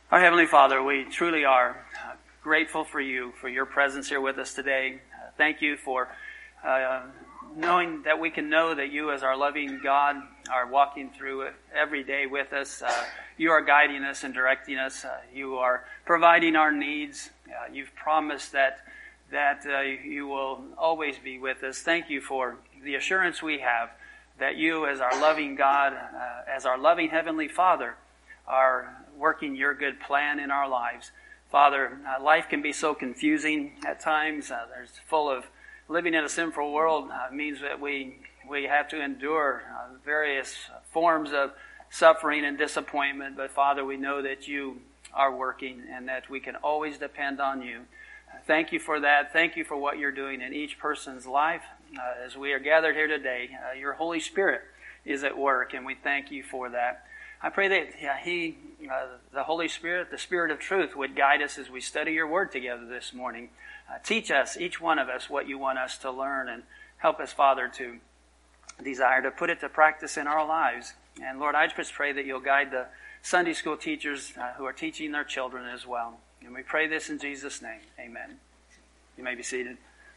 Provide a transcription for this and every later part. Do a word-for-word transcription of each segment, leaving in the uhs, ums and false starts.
Our Heavenly Father, we truly are uh, grateful for you, for your presence here with us today. Uh, thank you for uh, knowing that we can know that you as our loving God are walking through it every day with us. Uh, you are guiding us and directing us. Uh, you are providing our needs. Uh, you've promised that that uh, you will always be with us. Thank you for the assurance we have that you as our loving God, uh, as our loving Heavenly Father, are working your good plan in our lives. Father, uh, life can be so confusing at times. Uh, there's full of living in a sinful world uh, means that we we have to endure uh, various forms of suffering and disappointment. But Father, we know that you are working and that we can always depend on you. Uh, thank you for that. Thank you for what you're doing in each person's life. Uh, as we are gathered here today, uh, your Holy Spirit is at work, and we thank you for that. I pray that yeah, He, uh, the Holy Spirit, the Spirit of truth, would guide us as we study your word together this morning. Uh, teach us, each one of us, what you want us to learn, and help us, Father, to desire to put it to practice in our lives. And Lord, I just pray that you'll guide the Sunday school teachers uh, who are teaching their children as well. And we pray this in Jesus' name. Amen. You may be seated.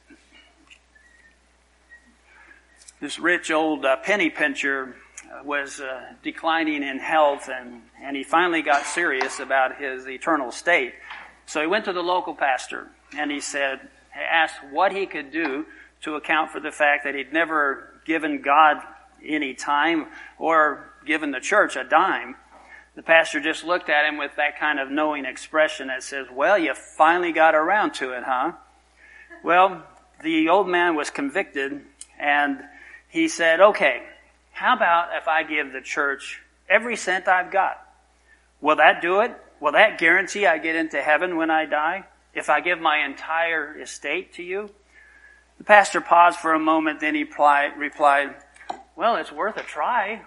This rich old uh, penny pincher was uh, declining in health, and, and he finally got serious about his eternal state. So he went to the local pastor, and he said, he asked what he could do to account for the fact that he'd never given God any time or given the church a dime. The pastor just looked at him with that kind of knowing expression that says, well, you finally got around to it, huh? Well, the old man was convicted, and he said, okay, how about if I give the church every cent I've got? Will that do it? Will that guarantee I get into heaven when I die? If I give my entire estate to you? The pastor paused for a moment, then he replied, well, it's worth a try.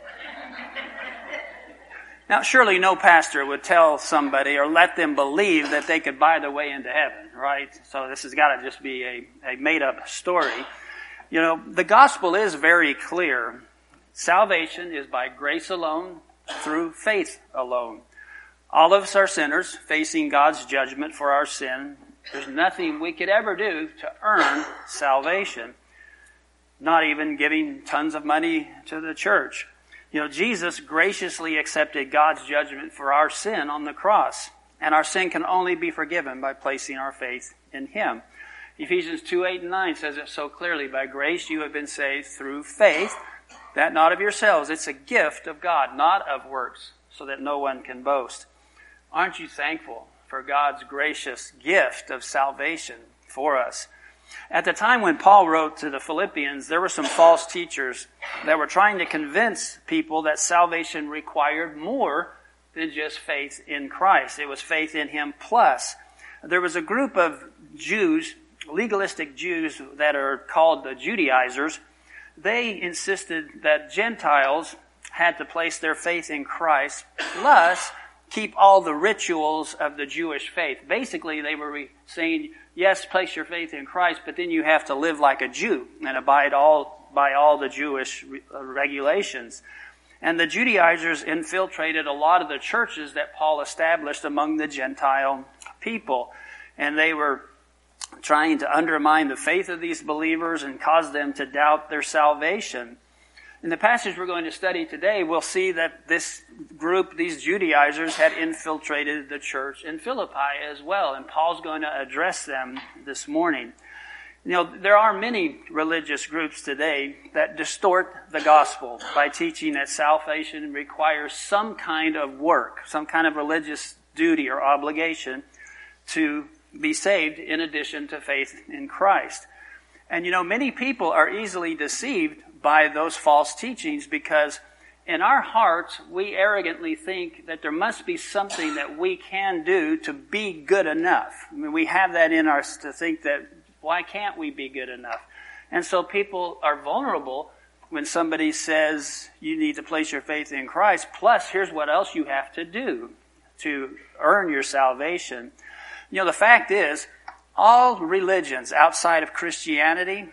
Now, surely no pastor would tell somebody or let them believe that they could buy their way into heaven, right? So this has got to just be a, a made-up story. You know, the gospel is very clear. Salvation is by grace alone, through faith alone. All of us are sinners, facing God's judgment for our sin. There's nothing we could ever do to earn salvation, not even giving tons of money to the church. You know, Jesus graciously accepted God's judgment for our sin on the cross, and our sin can only be forgiven by placing our faith in Him. Ephesians two, eight, and nine says it so clearly. By grace you have been saved through faith, that not of yourselves. It's a gift of God, not of works, so that no one can boast. Aren't you thankful for God's gracious gift of salvation for us? At the time when Paul wrote to the Philippians, there were some false teachers that were trying to convince people that salvation required more than just faith in Christ. It was faith in Him plus. There was a group of Jews, legalistic Jews that are called the Judaizers. They insisted that Gentiles had to place their faith in Christ plus keep all the rituals of the Jewish faith. Basically, they were saying, yes, place your faith in Christ, but then you have to live like a Jew and abide all by all the Jewish regulations. And the Judaizers infiltrated a lot of the churches that Paul established among the Gentile people. And they were trying to undermine the faith of these believers and cause them to doubt their salvation. In the passage we're going to study today, we'll see that this group, these Judaizers, had infiltrated the church in Philippi as well, and Paul's going to address them this morning. You know, there are many religious groups today that distort the gospel by teaching that salvation requires some kind of work, some kind of religious duty or obligation to be saved in addition to faith in Christ. And you know, many people are easily deceived by those false teachings because in our hearts we arrogantly think that there must be something that we can do to be good enough. I mean, we have that in us to think that why can't we be good enough? And so people are vulnerable when somebody says you need to place your faith in Christ, plus here's what else you have to do to earn your salvation. You know, the fact is, all religions outside of Christianity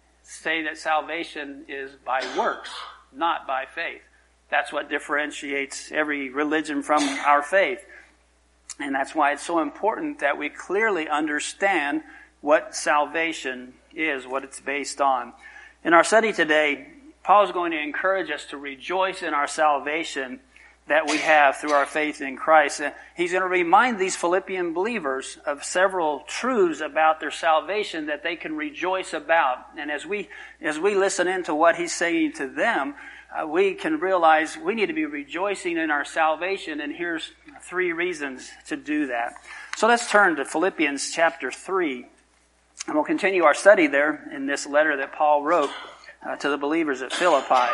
say that salvation is by works, not by faith. That's what differentiates every religion from our faith. And that's why it's so important that we clearly understand what salvation is, what it's based on. In our study today, Paul is going to encourage us to rejoice in our salvation that we have through our faith in Christ. And he's going to remind these Philippian believers of several truths about their salvation that they can rejoice about. And as we as we listen into what he's saying to them, uh, we can realize we need to be rejoicing in our salvation. And here's three reasons to do that. So let's turn to Philippians chapter three. And we'll continue our study there in this letter that Paul wrote uh, to the believers at Philippi.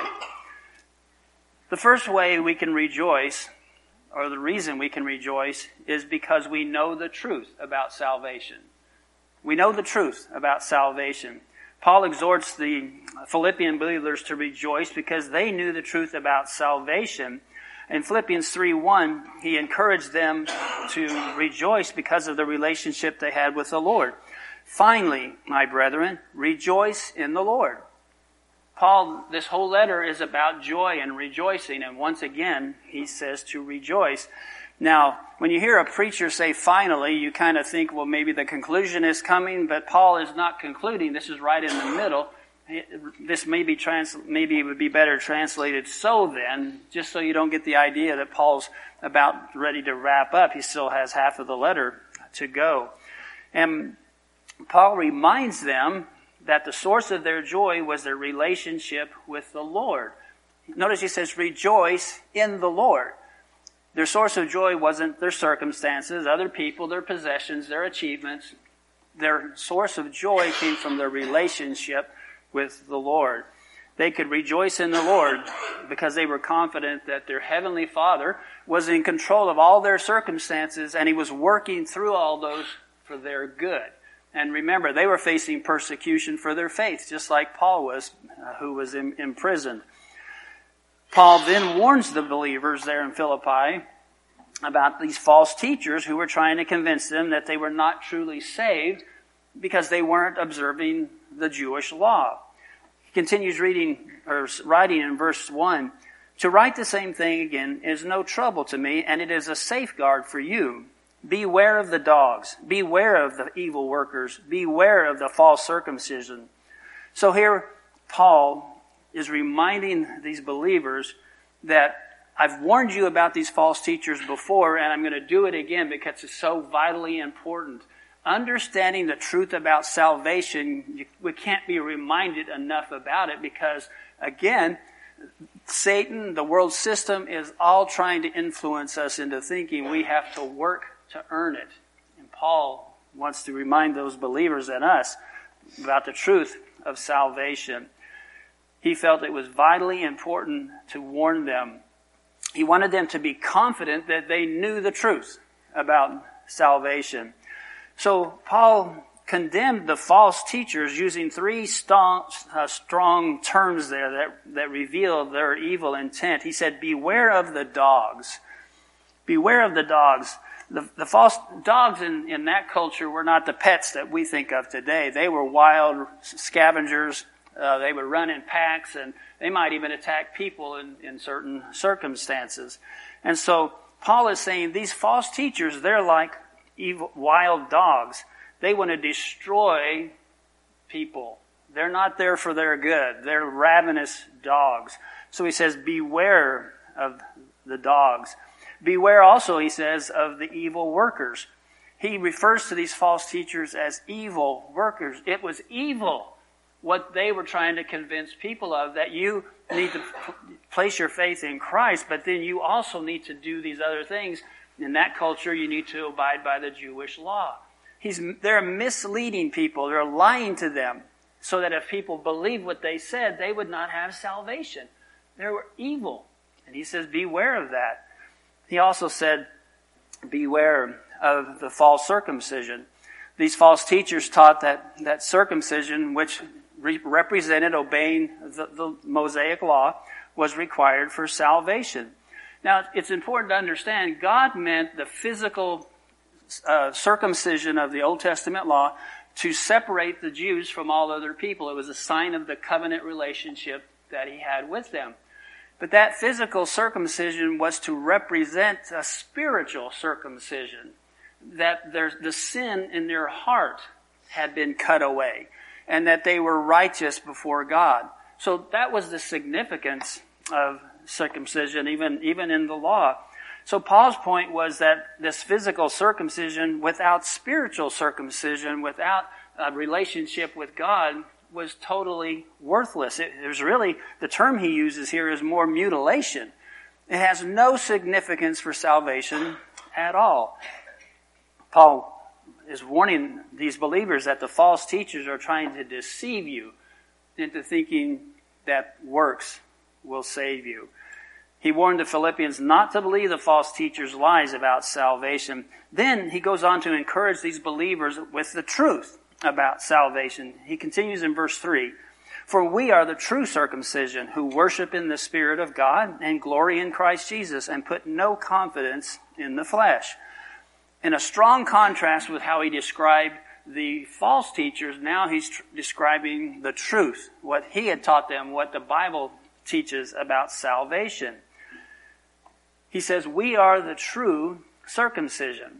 The first way we can rejoice, or the reason we can rejoice, is because we know the truth about salvation. We know the truth about salvation. Paul exhorts the Philippian believers to rejoice because they knew the truth about salvation. In Philippians three one, he encouraged them to rejoice because of the relationship they had with the Lord. Finally, my brethren, rejoice in the Lord. Paul, this whole letter is about joy and rejoicing, and once again, he says to rejoice. Now, when you hear a preacher say finally, you kind of think, well, maybe the conclusion is coming, but Paul is not concluding. This is right in the middle. This may be trans- maybe it would be better translated so then, just so you don't get the idea that Paul's about ready to wrap up. He still has half of the letter to go. And Paul reminds them that the source of their joy was their relationship with the Lord. Notice he says, rejoice in the Lord. Their source of joy wasn't their circumstances, other people, their possessions, their achievements. Their source of joy came from their relationship with the Lord. They could rejoice in the Lord because they were confident that their Heavenly Father was in control of all their circumstances and He was working through all those for their good. And remember, they were facing persecution for their faith, just like Paul was, uh, who was in, imprisoned. Paul then warns the believers there in Philippi about these false teachers who were trying to convince them that they were not truly saved because they weren't observing the Jewish law. He continues reading or writing in verse one, to write the same thing again is no trouble to me, and it is a safeguard for you. Beware of the dogs. Beware of the evil workers. Beware of the false circumcision. So here, Paul is reminding these believers that I've warned you about these false teachers before, and I'm going to do it again because it's so vitally important. Understanding the truth about salvation, we can't be reminded enough about it because, again, Satan, the world system, is all trying to influence us into thinking we have to work to earn it. And Paul wants to remind those believers and us about the truth of salvation. He felt it was vitally important to warn them. He wanted them to be confident that they knew the truth about salvation. So Paul condemned the false teachers using three strong, uh, strong terms there that, that reveal their evil intent. He said, beware of the dogs. Beware of the dogs. The, the false dogs in, in that culture were not the pets that we think of today. They were wild scavengers. Uh, they would run in packs, and they might even attack people in, in certain circumstances. And so Paul is saying these false teachers, they're like evil, wild dogs. They want to destroy people. They're not there for their good. They're ravenous dogs. So he says, beware of the dogs. Beware also, he says, of the evil workers. He refers to these false teachers as evil workers. It was evil what they were trying to convince people of, that you need to place your faith in Christ, but then you also need to do these other things. In that culture, you need to abide by the Jewish law. He's, they're misleading people. They're lying to them so that if people believed what they said, they would not have salvation. They were evil. And he says, beware of that. He also said, beware of the false circumcision. These false teachers taught that, that circumcision, which re- represented obeying the, the Mosaic law, was required for salvation. Now, it's important to understand, God meant the physical uh, circumcision of the Old Testament law to separate the Jews from all other people. It was a sign of the covenant relationship that He had with them. But that physical circumcision was to represent a spiritual circumcision, that their, the sin in their heart had been cut away, and that they were righteous before God. So that was the significance of circumcision, even, even in the law. So Paul's point was that this physical circumcision without spiritual circumcision, without a relationship with God, was totally worthless. It, it was really, the term he uses here is more mutilation. It has no significance for salvation at all. Paul is warning these believers that the false teachers are trying to deceive you into thinking that works will save you. He warned the Philippians not to believe the false teachers' lies about salvation. Then he goes on to encourage these believers with the truth about salvation. He continues in verse three, "For we are the true circumcision, who worship in the Spirit of God and glory in Christ Jesus, and put no confidence in the flesh." In a strong contrast with how he described the false teachers, now he's tr- describing the truth, what he had taught them, what the Bible teaches about salvation. He says, we are the true circumcision.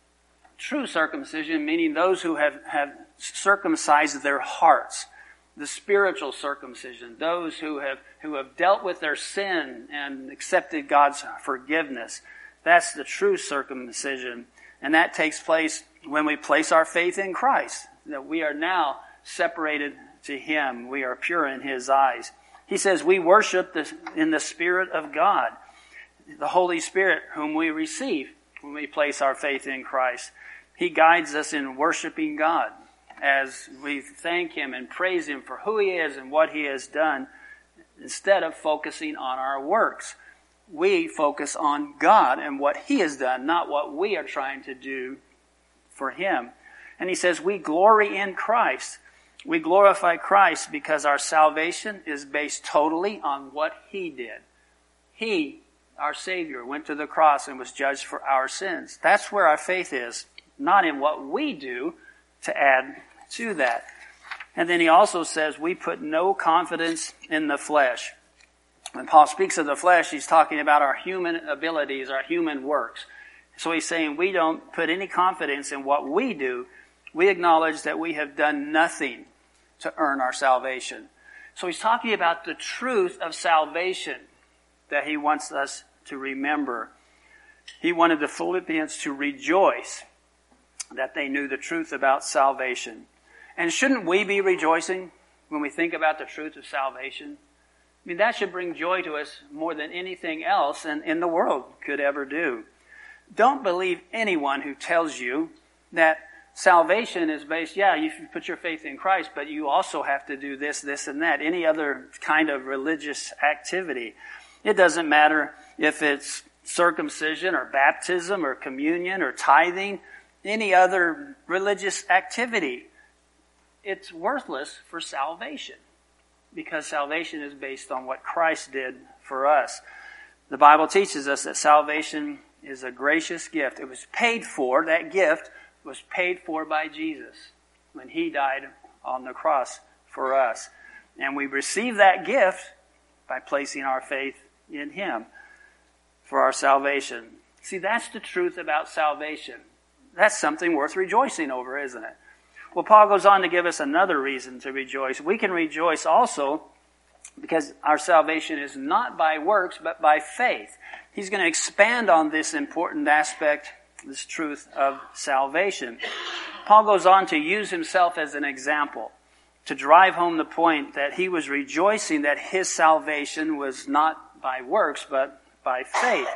True circumcision, meaning those who have, have circumcised their hearts. The spiritual circumcision, those who have, who have dealt with their sin and accepted God's forgiveness. That's the true circumcision. And that takes place when we place our faith in Christ. That we are now separated to Him. We are pure in His eyes. He says we worship this in the Spirit of God. The Holy Spirit whom we receive when we place our faith in Christ. He guides us in worshiping God as we thank Him and praise Him for who He is and what He has done, instead of focusing on our works. We focus on God and what He has done, not what we are trying to do for Him. And he says we glory in Christ. We glorify Christ because our salvation is based totally on what He did. He, our Savior, went to the cross and was judged for our sins. That's where our faith is, not in what we do to add to that. And then he also says we put no confidence in the flesh. When Paul speaks of the flesh, he's talking about our human abilities, our human works. So he's saying we don't put any confidence in what we do. We acknowledge that we have done nothing to earn our salvation. So he's talking about the truth of salvation that he wants us to remember. He wanted the Philippians to rejoice that they knew the truth about salvation. And shouldn't we be rejoicing when we think about the truth of salvation? I mean, that should bring joy to us more than anything else in, in the world could ever do. Don't believe anyone who tells you that salvation is based, yeah, you put your faith in Christ, but you also have to do this, this, and that. Any other kind of religious activity. It doesn't matter if it's circumcision or baptism or communion or tithing, any other religious activity. It's worthless for salvation because salvation is based on what Christ did for us. The Bible teaches us that salvation is a gracious gift. It was paid for, that gift was paid for by Jesus when He died on the cross for us. And we receive that gift by placing our faith in Him for our salvation. See, that's the truth about salvation. That's something worth rejoicing over, isn't it? Well, Paul goes on to give us another reason to rejoice. We can rejoice also because our salvation is not by works, but by faith. He's going to expand on this important aspect, this truth of salvation. Paul goes on to use himself as an example to drive home the point that he was rejoicing that his salvation was not by works, but by faith.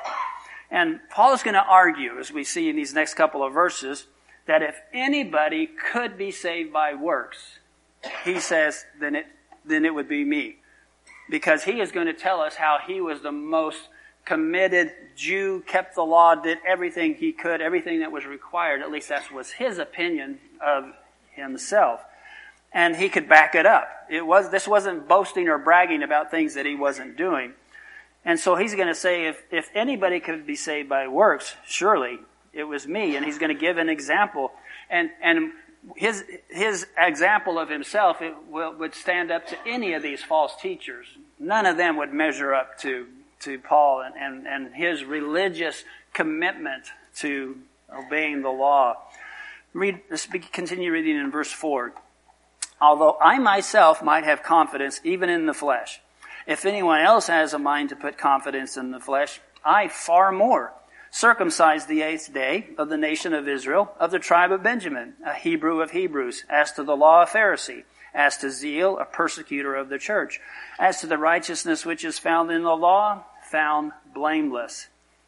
And Paul is going to argue, as we see in these next couple of verses, that if anybody could be saved by works, he says, then it, then it would be me. Because he is going to tell us how he was the most committed Jew, kept the law, did everything he could, everything that was required. At least that was his opinion of himself. And he could back it up. It was, this wasn't boasting or bragging about things that he wasn't doing. And so he's going to say, if, if anybody could be saved by works, surely it was me. And he's going to give an example. And, and his, his example of himself it will, would stand up to any of these false teachers. none of them would measure up to, to Paul and, and, and his religious commitment to obeying the law. Read, let's continue reading in verse four. Although I myself might have confidence even in the flesh, if anyone else has a mind to put confidence in the flesh, I far more. Circumcised the eighth day of the nation of Israel, of the tribe of Benjamin, a Hebrew of Hebrews, as to the law, a Pharisee, as to zeal, a persecutor of the church, as to the righteousness which is found in the law, found blameless.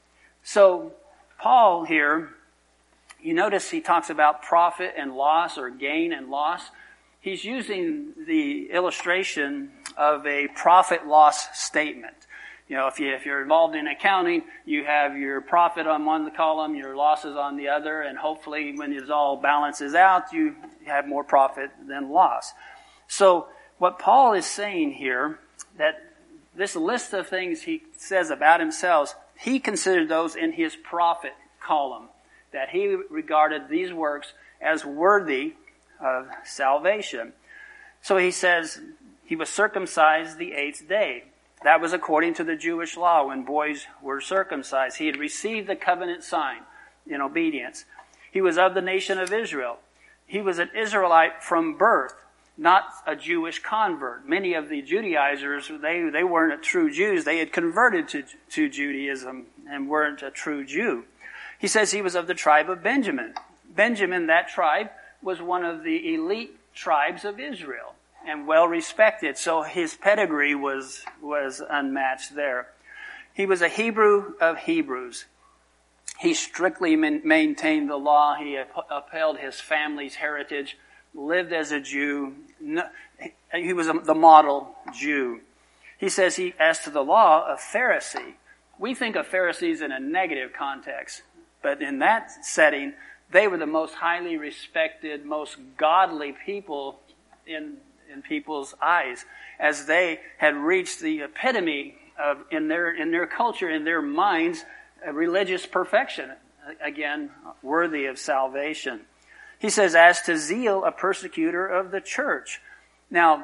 So, Paul here, you notice he talks about profit and loss, or gain and loss. He's using the illustration of a profit-loss statement. You know, if, you, if you're involved in accounting, you have your profit on one column, your losses on the other, and hopefully when it all balances out, you have more profit than loss. So what Paul is saying here, that this list of things he says about himself, he considered those in his profit column, that he regarded these works as worthy of salvation. So he says he was circumcised the eighth day. That was according to the Jewish law when boys were circumcised. He had received the covenant sign in obedience. He was of the nation of Israel. He was an Israelite from birth, not a Jewish convert. Many of the Judaizers, they, they weren't true Jews. They had converted to, to Judaism and weren't a true Jew. He says he was of the tribe of Benjamin. Benjamin, that tribe, was one of the elite tribes of Israel and well respected. So his pedigree was, was unmatched there. He was a Hebrew of Hebrews. He strictly man- maintained the law. He up- upheld his family's heritage, lived as a Jew. No, he was a, the model Jew. He says he, as to the law, a Pharisee. We think of Pharisees in a negative context, but in that setting, they were the most highly respected, most godly people in, in people's eyes, as they had reached the epitome of, in their, in their culture, in their minds, a religious perfection. Again, worthy of salvation. He says, as to zeal, a persecutor of the church. Now,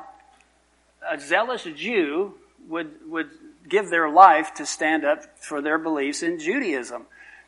a zealous Jew would, would give their life to stand up for their beliefs in Judaism.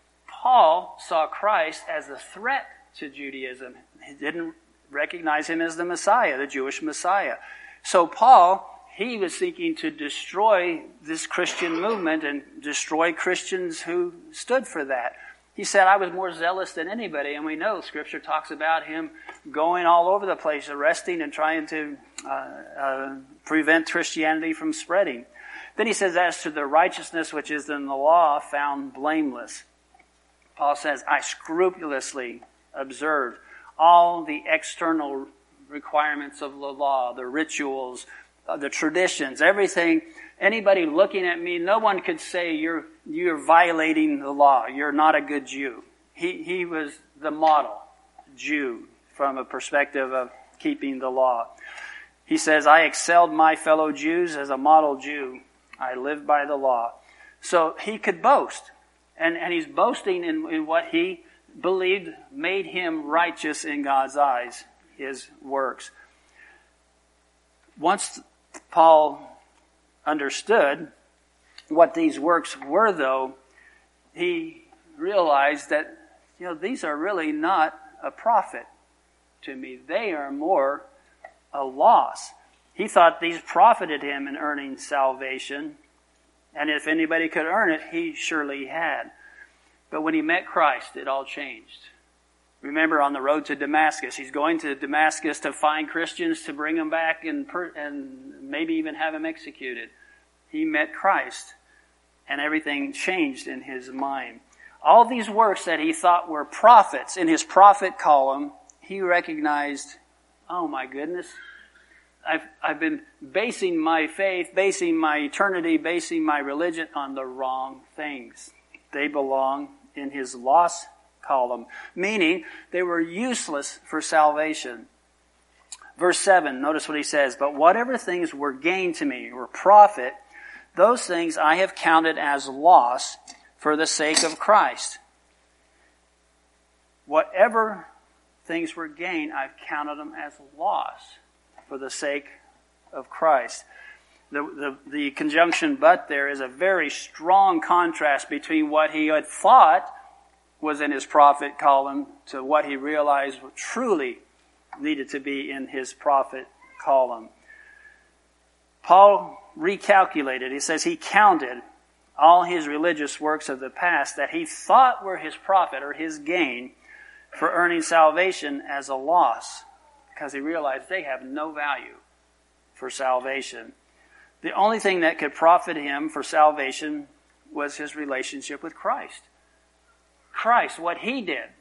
Paul saw Christ as a threat to Judaism. He didn't recognize him as the Messiah, the Jewish Messiah. So Paul, he was seeking to destroy this Christian movement and destroy Christians who stood for that. He said, I was more zealous than anybody, and we know Scripture talks about him going all over the place, arresting and trying to uh, uh, prevent Christianity from spreading. Then he says, as to the righteousness which is in the law, found blameless. Paul says, I scrupulously observed all the external requirements of the law, the rituals, uh, the traditions, everything. Anybody looking at me, no one could say you're you're violating the law. You're not a good Jew. He he was the model Jew from a perspective of keeping the law. He says, I excelled my fellow Jews as a model Jew. I lived by the law. So he could boast. And, and he's boasting in, in what he believed made him righteous in God's eyes, his works. Once Paul understood what these works were, though, he realized that, you know, these are really not a profit to me. They are more a loss. He thought these profited him in earning salvation, and if anybody could earn it, he surely had. But when he met Christ, it all changed. Remember, on the road to Damascus, he's going to Damascus to find Christians, to bring them back and, per- and maybe even have them executed. He met Christ, and everything changed in his mind. All these works that he thought were profits, in his profit column, he recognized, oh my goodness, I've, I've been basing my faith, basing my eternity, basing my religion on the wrong things. They belong in his loss column, meaning they were useless for salvation. Verse seven, notice what he says, but whatever things were gain to me, or profit, those things I have counted as loss for the sake of Christ. Whatever things were gain, I've counted them as loss for the sake of Christ. The, the, the conjunction but there is a very strong contrast between what he had thought was in his prophet column to what he realized truly needed to be in his prophet column. Paul recalculated. He says he counted all his religious works of the past that he thought were his profit or his gain for earning salvation as a loss, because he realized they have no value for salvation. The only thing that could profit him for salvation was his relationship with Christ. Christ, what he did,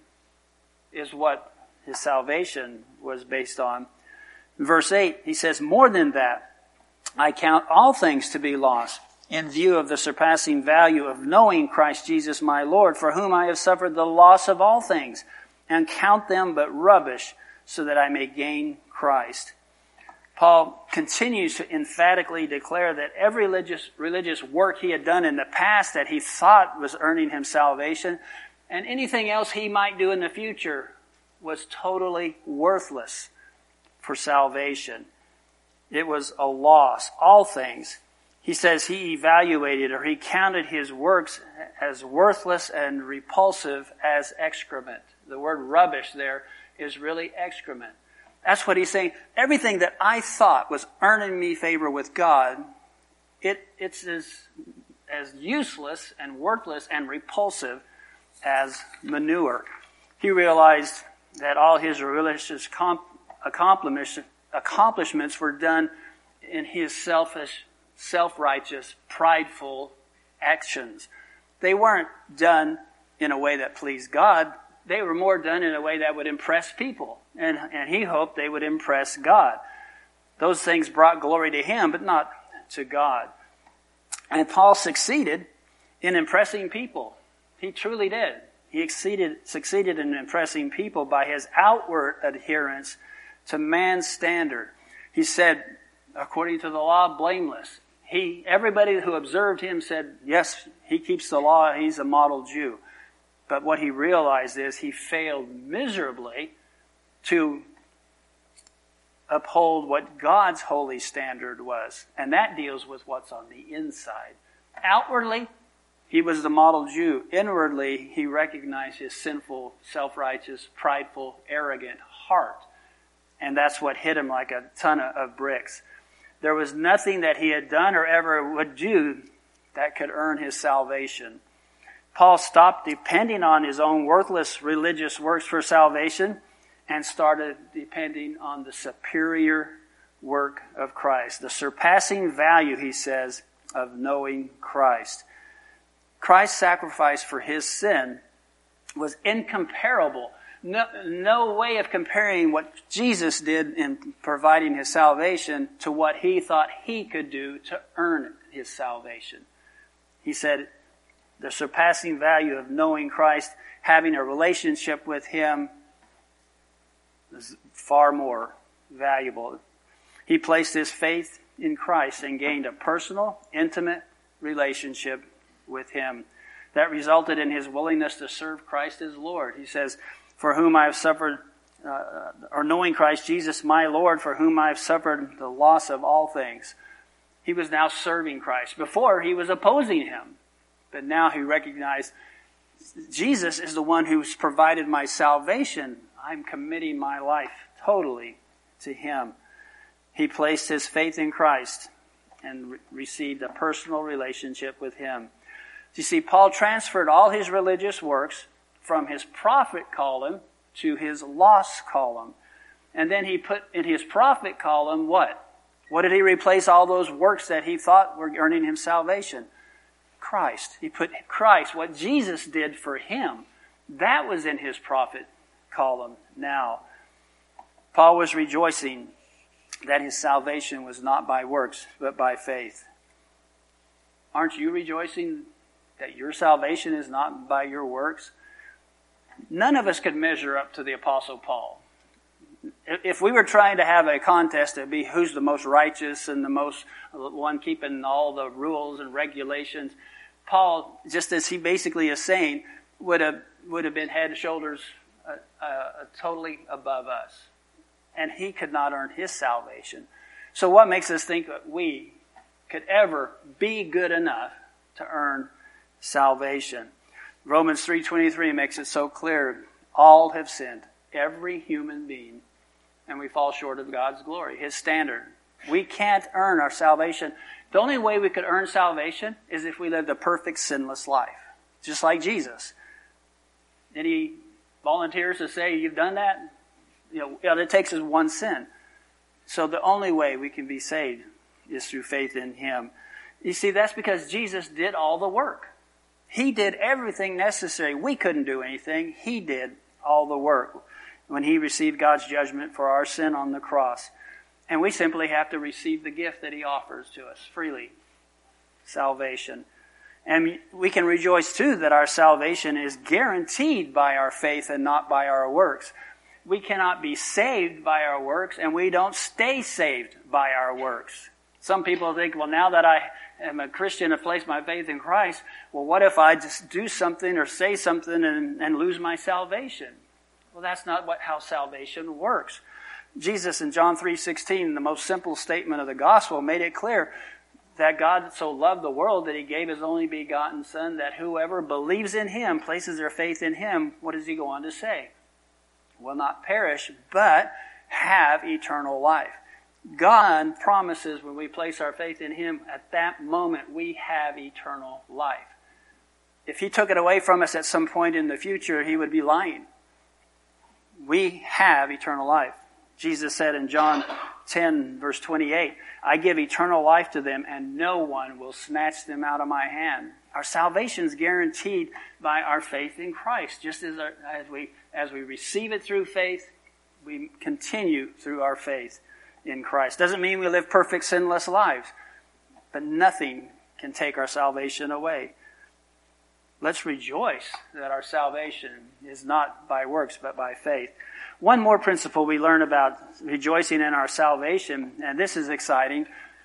is what his salvation was based on. In verse eight, he says, more than that, I count all things to be lost in view of the surpassing value of knowing Christ Jesus my Lord, for whom I have suffered the loss of all things, and count them but rubbish, so that I may gain Christ. Paul continues to emphatically declare that every religious, religious work he had done in the past that he thought was earning him salvation, and anything else he might do in the future, was totally worthless for salvation. It was a loss. All things. He says he evaluated or he counted his works as worthless and repulsive as excrement. The word rubbish there is really excrement. That's what he's saying. Everything that I thought was earning me favor with God, it, it's as, as useless and worthless and repulsive as manure. He realized that all his religious comp- accomplishments were done in his selfish, self-righteous, prideful actions. They weren't done in a way that pleased God. They were more done in a way that would impress people. And, and he hoped they would impress God. Those things brought glory to him, but not to God. And Paul succeeded in impressing people. He truly did. He exceeded, succeeded in impressing people by his outward adherence to man's standard. He said, according to the law, blameless. He, everybody who observed him said, yes, he keeps the law, he's a model Jew. But what he realized is he failed miserably to uphold what God's holy standard was. And that deals with what's on the inside. Outwardly, he was the model Jew. Inwardly, he recognized his sinful, self-righteous, prideful, arrogant heart. And that's what hit him like a ton of bricks. There was nothing that he had done or ever would do that could earn his salvation. Paul stopped depending on his own worthless religious works for salvation and started depending on the superior work of Christ. The surpassing value, he says, of knowing Christ. Christ's sacrifice for his sin was incomparable. No, no way of comparing what Jesus did in providing his salvation to what he thought he could do to earn his salvation. He said, the surpassing value of knowing Christ, having a relationship with him, is far more valuable. He placed his faith in Christ and gained a personal, intimate relationship with him. That resulted in his willingness to serve Christ as Lord. He says, for whom I have suffered, uh, or knowing Christ Jesus my Lord, for whom I have suffered the loss of all things. He was now serving Christ. Before, he was opposing him. But now he recognized Jesus is the one who's provided my salvation. I'm committing my life totally to him. He placed his faith in Christ and re- received a personal relationship with him. You see, Paul transferred all his religious works from his prophet column to his loss column. And then he put in his prophet column what? What did he replace all those works that he thought were earning him salvation? Christ. He put Christ, what Jesus did for him, that was in his prophet column now. Paul was rejoicing that his salvation was not by works, but by faith. Aren't you rejoicing that your salvation is not by your works? None of us could measure up to the Apostle Paul. If we were trying to have a contest to be who's the most righteous and the most one keeping all the rules and regulations, Paul, just as he basically is saying, would have would have been head and shoulders uh, uh, totally above us. And he could not earn his salvation. So what makes us think that we could ever be good enough to earn salvation. Romans three twenty-three makes it so clear. All have sinned, every human being, and we fall short of God's glory, His standard. We can't earn our salvation. The only way we could earn salvation is if we lived a perfect, sinless life, just like Jesus. Any volunteers to say you've done that? You know, all it takes is one sin. So the only way we can be saved is through faith in Him. You see, that's because Jesus did all the work. He did everything necessary. We couldn't do anything. He did all the work when He received God's judgment for our sin on the cross. And we simply have to receive the gift that He offers to us freely. Salvation. And we can rejoice too that our salvation is guaranteed by our faith and not by our works. We cannot be saved by our works, and we don't stay saved by our works. Some people think, well, now that I am a Christian and place my faith in Christ, well, what if I just do something or say something and, and lose my salvation? Well, that's not what how salvation works. Jesus in John three sixteen, the most simple statement of the gospel, made it clear that God so loved the world that He gave His only begotten Son, that whoever believes in Him, places their faith in Him, what does He go on to say? Will not perish, but have eternal life. God promises when we place our faith in Him, at that moment we have eternal life. If He took it away from us at some point in the future, He would be lying. We have eternal life. Jesus said in John ten, verse twenty-eight, I give eternal life to them, and no one will snatch them out of my hand. Our salvation is guaranteed by our faith in Christ. Just as, our, as we as we receive it through faith, we continue through our faith in Christ. Doesn't mean we live perfect, sinless lives, but nothing can take our salvation away. Let's rejoice that our salvation is not by works, but by faith. One more principle we learn about rejoicing in our salvation, and this is exciting.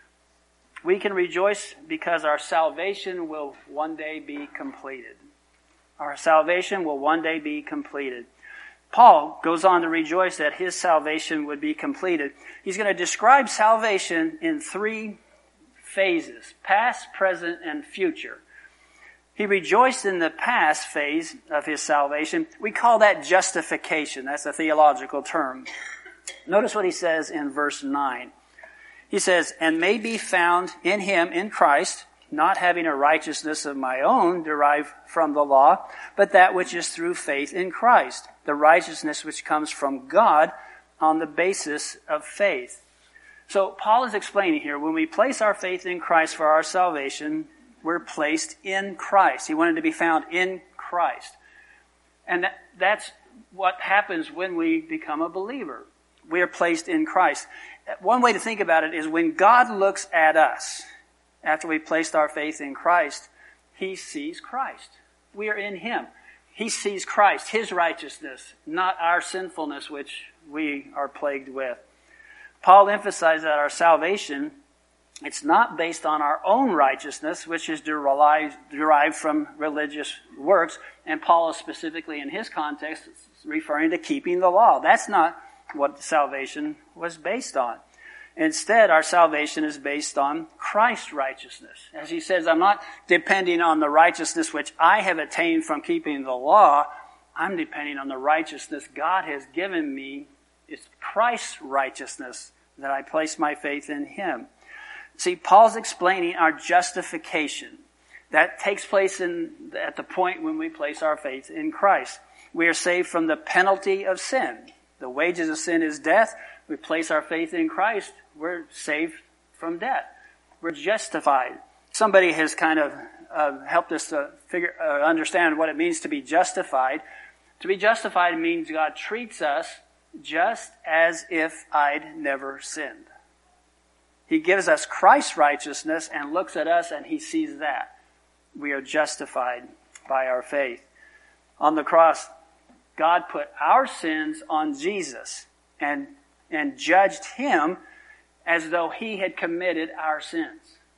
We can rejoice because our salvation will one day be completed. Our salvation will one day be completed. Paul goes on to rejoice that his salvation would be completed. He's going to describe salvation in three phases: past, present, and future. He rejoiced in the past phase of his salvation. We call that justification. That's a theological term. Notice what he says in verse nine. He says, and may be found in Him, in Christ, not having a righteousness of my own derived from the law, but that which is through faith in Christ, the righteousness which comes from God on the basis of faith. So Paul is explaining here, when we place our faith in Christ for our salvation, we're placed in Christ. He wanted to be found in Christ. And that, that's what happens when we become a believer. We are placed in Christ. One way to think about it is when God looks at us, after we placed our faith in Christ, He sees Christ. We are in Him. He sees Christ, His righteousness, not our sinfulness, which we are plagued with. Paul emphasized that our salvation, it's not based on our own righteousness, which is derived, derived from religious works. And Paul is specifically in his context referring to keeping the law. That's not what salvation was based on. Instead, our salvation is based on Christ's righteousness. As he says, I'm not depending on the righteousness which I have attained from keeping the law. I'm depending on the righteousness God has given me. It's Christ's righteousness that I place my faith in Him. See, Paul's explaining our justification. That takes place in, at the point when we place our faith in Christ. We are saved from the penalty of sin. The wages of sin is death. We place our faith in Christ. We're saved from death. We're justified. Somebody has kind of uh, helped us to figure, uh, understand what it means to be justified. To be justified means God treats us just as if I'd never sinned. He gives us Christ's righteousness and looks at us and He sees that. We are justified by our faith. On the cross, God put our sins on Jesus and, and judged Him as though He had committed our sins.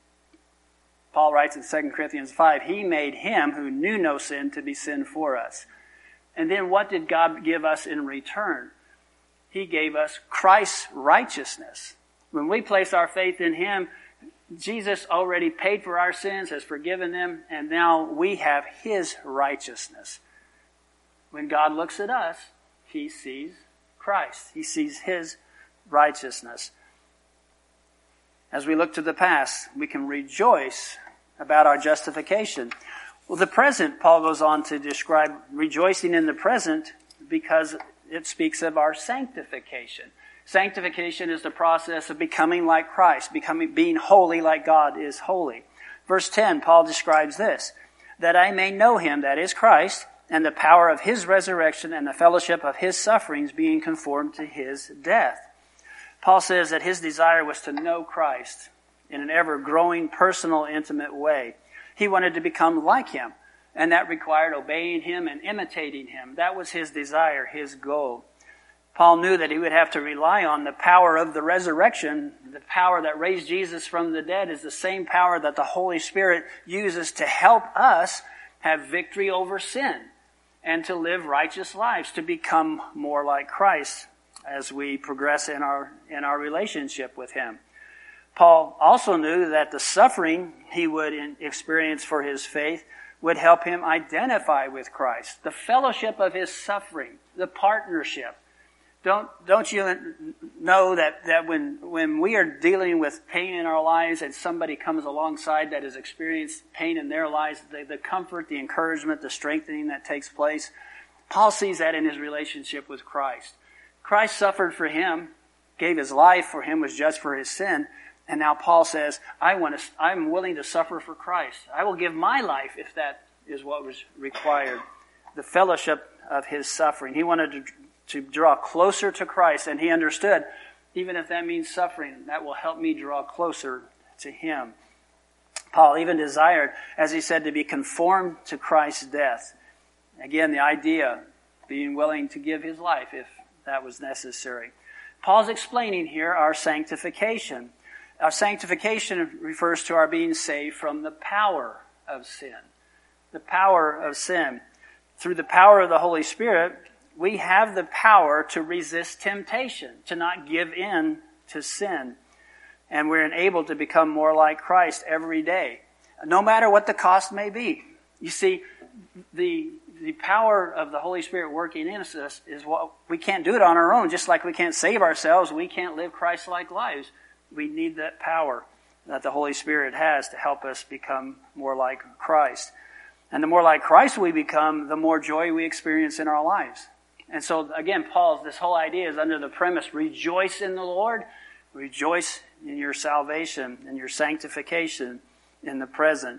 Paul writes in Second Corinthians five, He made Him who knew no sin to be sin for us. And then what did God give us in return? He gave us Christ's righteousness. When we place our faith in Him, Jesus already paid for our sins, has forgiven them, and now we have His righteousness. When God looks at us, He sees Christ. He sees His righteousness. As we look to the past, we can rejoice about our justification. Well, the present, Paul goes on to describe rejoicing in the present because it speaks of our sanctification. Sanctification is the process of becoming like Christ, becoming, being holy like God is holy. Verse ten, Paul describes this, that I may know Him, that is Christ, and the power of His resurrection and the fellowship of His sufferings, being conformed to His death. Paul says that his desire was to know Christ in an ever-growing, personal, intimate way. He wanted to become like Him, and that required obeying Him and imitating Him. That was his desire, his goal. Paul knew that he would have to rely on the power of the resurrection. The power that raised Jesus from the dead is the same power that the Holy Spirit uses to help us have victory over sin and to live righteous lives, to become more like Christ as we progress in our in our relationship with Him. Paul also knew that the suffering he would experience for his faith would help him identify with Christ. The fellowship of His suffering, the partnership. Don't don't you know that, that when when we are dealing with pain in our lives and somebody comes alongside that has experienced pain in their lives, the, the comfort, the encouragement, the strengthening that takes place, Paul sees that in his relationship with Christ. Christ suffered for him, gave His life for him, was judged for his sin, and now Paul says, I want to, I'm willing to suffer for Christ. I will give my life if that is what was required. The fellowship of His suffering. He wanted to to draw closer to Christ, and he understood, even if that means suffering, that will help me draw closer to Him. Paul even desired, as he said, to be conformed to Christ's death. Again, the idea, being willing to give his life if that was necessary. Paul's explaining here our sanctification. Our sanctification refers to our being saved from the power of sin. The power of sin. Through the power of the Holy Spirit, we have the power to resist temptation, to not give in to sin. And we're enabled to become more like Christ every day, no matter what the cost may be. You see, the the power of the Holy Spirit working in us is what we can't do it on our own. Just like we can't save ourselves, we can't live Christ-like lives. We need that power that the Holy Spirit has to help us become more like Christ. And the more like Christ we become, the more joy we experience in our lives. And so, again, Paul's, this whole idea is under the premise, rejoice in the Lord, rejoice in your salvation and your sanctification in the present.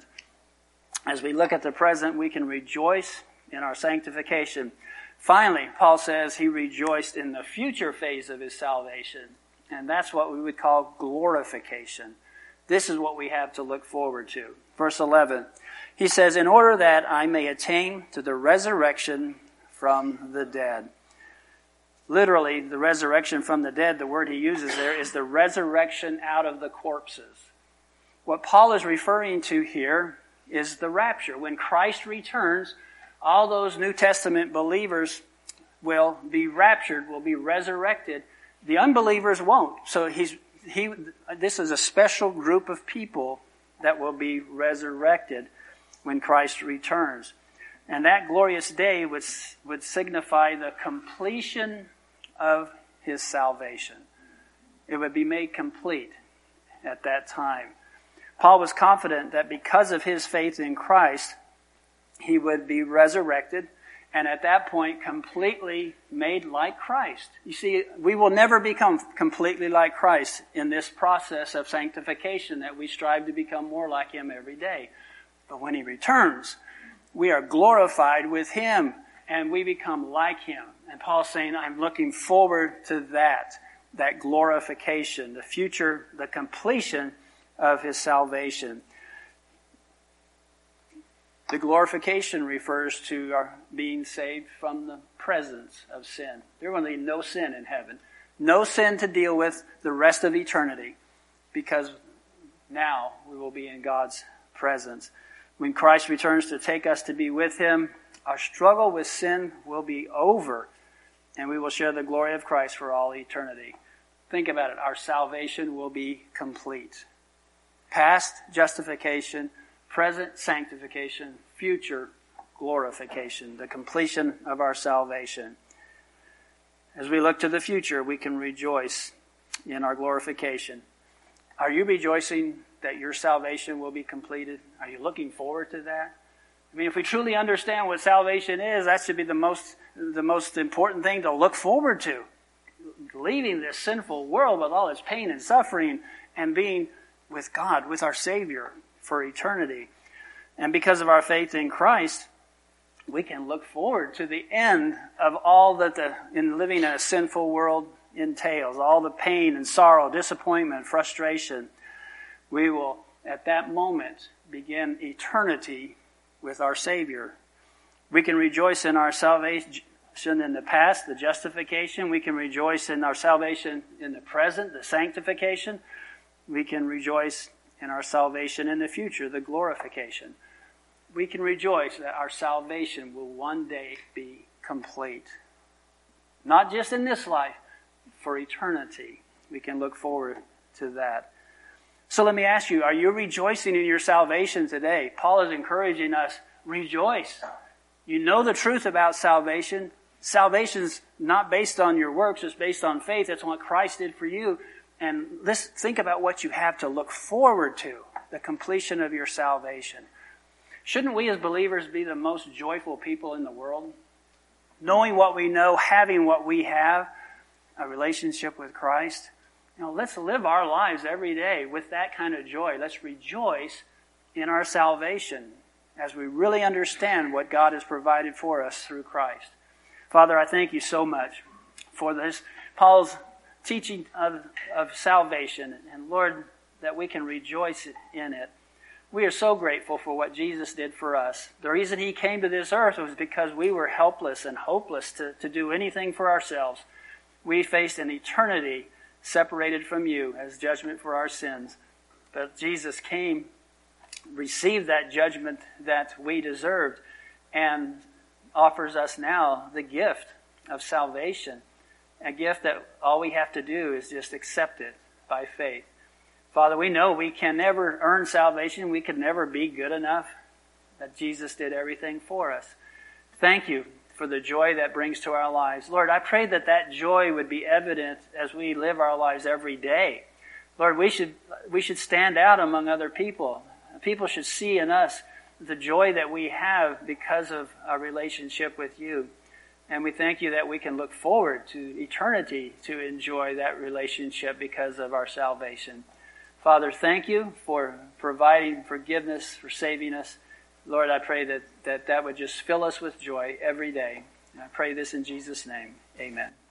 As we look at the present, we can rejoice in our sanctification. Finally, Paul says he rejoiced in the future phase of his salvation, and that's what we would call glorification. This is what we have to look forward to. Verse eleven, he says, in order that I may attain to the resurrection from the dead. Literally, the resurrection from the dead, the word he uses there is the resurrection out of the corpses. What Paul is referring to here is the rapture. When Christ returns, all those New Testament believers will be raptured, will be resurrected. The unbelievers won't. So he's he. This is a special group of people that will be resurrected when Christ returns. And that glorious day would, would signify the completion of His salvation. It would be made complete at that time. Paul was confident that because of his faith in Christ, he would be resurrected and at that point completely made like Christ. You see, we will never become completely like Christ in this process of sanctification that we strive to become more like Him every day. But when He returns, we are glorified with Him, and we become like Him. And Paul's saying, I'm looking forward to that, that glorification, the future, the completion of His salvation. The glorification refers to our being saved from the presence of sin. There will be no sin in heaven. No sin to deal with the rest of eternity, because now we will be in God's presence. When Christ returns to take us to be with Him, our struggle with sin will be over, and we will share the glory of Christ for all eternity. Think about it. Our salvation will be complete. Past justification, present sanctification, future glorification, the completion of our salvation. As we look to the future, we can rejoice in our glorification. Are you rejoicing that your salvation will be completed? Are you looking forward to that? I mean, if we truly understand what salvation is, that should be the most the most important thing to look forward to. Leaving this sinful world with all its pain and suffering and being with God, with our Savior for eternity. And because of our faith in Christ, we can look forward to the end of all that the in living in a sinful world entails, all the pain and sorrow, disappointment, frustration. We will, at that moment, begin eternity with our Savior. We can rejoice in our salvation in the past, the justification. We can rejoice in our salvation in the present, the sanctification. We can rejoice in our salvation in the future, the glorification. We can rejoice that our salvation will one day be complete. Not just in this life, for eternity. We can look forward to that. So let me ask you, are you rejoicing in your salvation today? Paul is encouraging us, rejoice. You know the truth about salvation. Salvation's not based on your works, it's based on faith. It's what Christ did for you. And let's think about what you have to look forward to, the completion of your salvation. Shouldn't we as believers be the most joyful people in the world? Knowing what we know, having what we have, a relationship with Christ. You know, let's live our lives every day with that kind of joy. Let's rejoice in our salvation as we really understand what God has provided for us through Christ. Father, I thank you so much for this, Paul's teaching of, of salvation. And Lord, that we can rejoice in it. We are so grateful for what Jesus did for us. The reason he came to this earth was because we were helpless and hopeless to, to do anything for ourselves. We faced an eternity separated from you as judgment for our sins. But Jesus came, received that judgment that we deserved, and offers us now the gift of salvation. A gift that all we have to do is just accept it by faith. Father, we know we can never earn salvation. We can never be good enough. That Jesus did everything for us. Thank you for the joy that brings to our lives. Lord, I pray that that joy would be evident as we live our lives every day. Lord, we should we should stand out among other people. People should see in us the joy that we have because of our relationship with you. And we thank you that we can look forward to eternity to enjoy that relationship because of our salvation. Father, thank you for providing forgiveness, for saving us. Lord, I pray that that, that would just fill us with joy every day. And I pray this in Jesus' name. Amen.